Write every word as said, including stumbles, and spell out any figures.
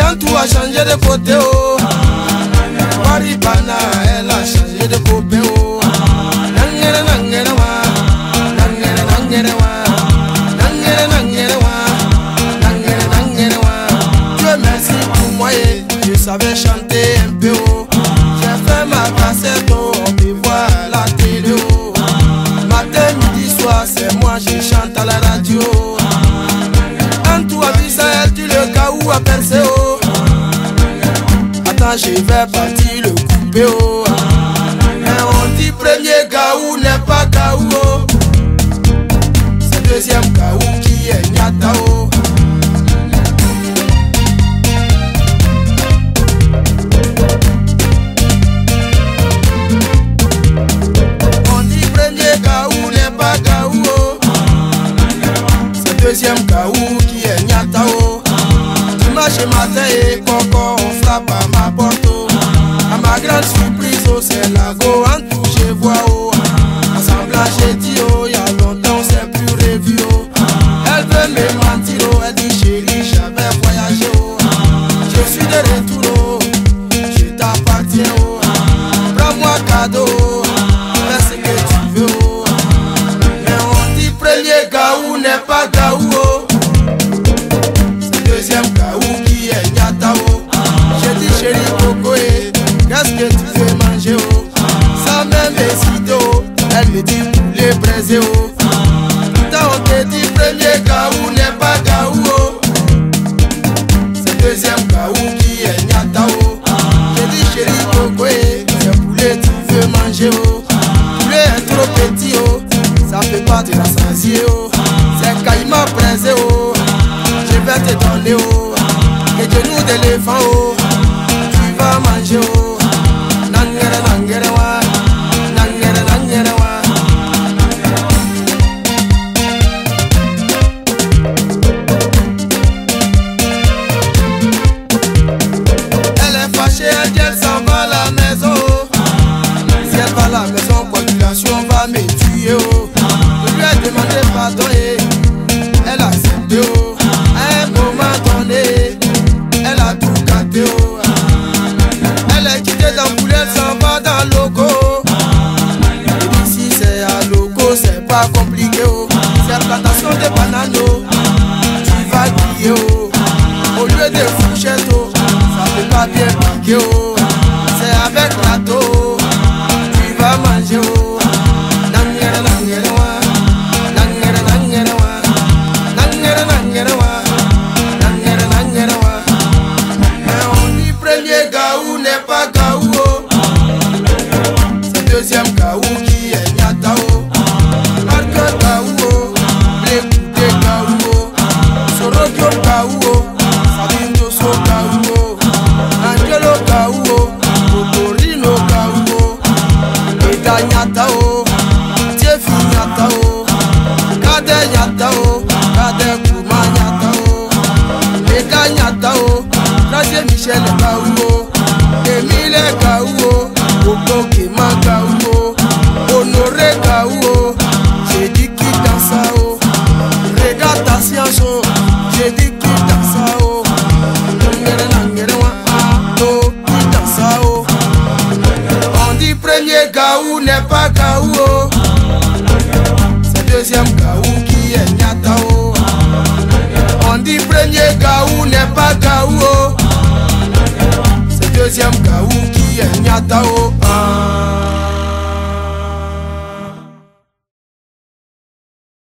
quand tout a changé de côté, oh. Maribana, elle a changé de copain, oh. Nangere, nangere, wa. Nangere, nangere, wa. Nangere, nangere, wa. Nangere, nangere, wa. Dieu merci pour moi, et je savais chanter un peu, oh. J'ai fait ma cassette, oh. On me voit à la télé, oh. Matin, midi, soir, c'est moi, je chante à la radio. Quand tout a vu ça, elle dit le cas où a percé, oh. Attends, je vais partir le couper, oh. Mais on dit premier Gaou n'est pas Gaou, oh. C'est deuxième Gaou qui est Nyata, oh. On dit premier Gaou n'est pas Gaou, oh. C'est deuxième Gaou qui est Nyata, oh. Dimanche matin et coco, on frappe à ma porte, oh. À ma grande surprise, oh, c'est la go en tout, je vois, oh. En semblant, j'ai dit, oh, y'a longtemps, c'est plus revu, oh. Elle veut me mentir, oh, elle dit, chérie, j'avais voyagé, oh. Je suis de retour, oh. Je t'appartiens, oh. Prends-moi cadeau, oh. Fais ce que tu veux, oh. Mais on dit, premier Gaou n'est pas Gaou, oh. Deuxième Gaou qui est Nyata, oh. J'ai dit chérie Coco, eh, qu'est-ce que tu fais manger, oh. Sans même hésiter, oh. Elle me dit poulet braisé, oh. Pourtant on te dit premier Gaou n'est pas Gaou, oh. C'est deuxième Gaou qui est Nyata, oh. J'ai dit chérie Coco, eh, c'est poulet tu veux manger, oh. Poulet est trop petit, oh. Ça peut pas te rassasier, oh. C'est caïman braisé, oh. Je vais te donner, oh. Les genoux d'éléphant, oh. Tu vas manger, oh. Nangere, nangere, wa. Nangere, nangere, wa. Elle est fâchée, elle dit elle s'en va à la maison, oh. Si elle va à la maison, population va me tuer, oh. Je lui ai demandé pardon, et elle a accepté, oh. Elle est quittée dans poulet, elle s'en va dans le loco. Et ici c'est à loco, c'est pas compliqué, oh. C'est plantation de bananes, oh. Tu vas griller, oh. Au lieu de fourchette, oh. Ça fait pas bien piquer, oh. C'est avec râteau, oh. Tu vas manger, oh. Nangere, nangere, wa. Nangere, nangere, wa. Nangere, nangere, wa. Nangere, nangere, wa. Premier Gaou n'est pas Gaou, oh. C'est deuxième Gaou qui est Nyata, oh. Marque Gaou, oh. Blécoute Gaou, oh. Sorokyo Gaou, oh. Sabindo So Gaou, oh. Angelo Gaou, oh. Kotorino Gaou, oh. Eda Nyata, oh. Tiefi Nyata, oh. Kade Nyata, oh. Kade Kuma Nyata, oh. Eda Nyata, oh. Tracer Michel Gaou, Emile Gaou, Coco Kema Gaou, Honoré Gaou. J'ai dit qui danse, oh. Regarde ta science, oh. J'ai dit qui danse, oh. Nangere, nangere, wa. Oh, qui danse, oh. On dit premier Gaou n'est pas Gaou, oh. C'est deuxième Gaou qui est Nyata, oh. On dit premier Gaou n'est pas Gaou, oh. C'est deuxième Gaou qui est Nyata, oh.